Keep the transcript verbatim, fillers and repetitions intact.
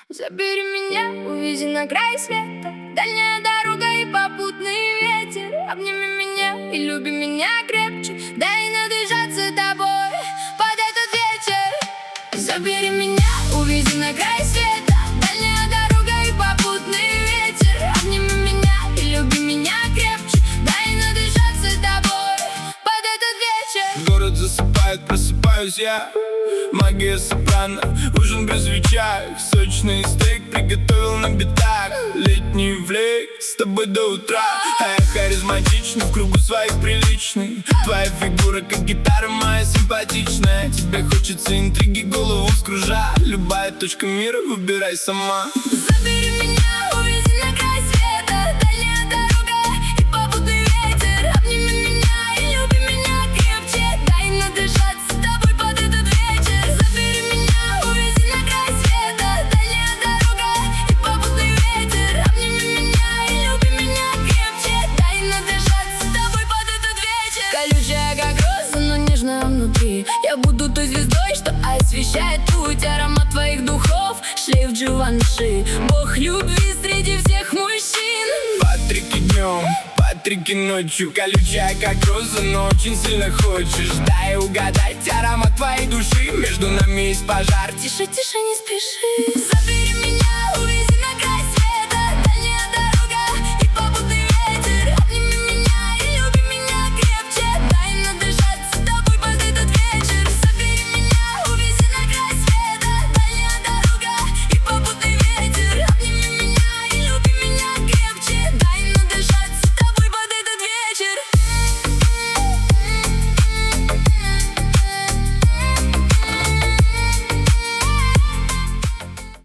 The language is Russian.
Забери меня, увези на край света, дальняя дорога и попутный ветер. Обними меня и люби меня крепче, дай надышаться тобой под этот вечер. Забери меня, увези на край света, дальняя дорога и попутный ветер. Обними меня и люби меня крепче, дай надышаться тобой под этот вечер. Город засыпает, просыпаюсь я. Магия сопрано, ужин без свечах. Сочный стейк приготовил на битах. Летний влек с тобой до утра. А я харизматичный, в кругу своих приличный. Твоя фигура как гитара моя симпатичная. Тебе хочется интриги, голову скружа. Любая точка мира, выбирай сама. Забери меня, увези на край света, дальняя дорога и попутный ветер. Обними меня и люби меня крепче, дай надышаться тобой под этот вечер. Забери меня, увези на край света, дальняя дорога и попутный ветер. Обними меня и люби меня крепче, дай надышаться тобой под этот вечер. Колючая как роза, но нежная внутри. Я буду той звездой, что освещает путь. Аромат твоих духов, шлейф Дживанши, бог любви среди всех мужчин. Патрики днем, Патрики ночью. Колючая как роза, но очень сильно хочешь. Дай угадать аромат твоей души. Между нами есть пожар. Тише, тише, не спеши. Забери меня.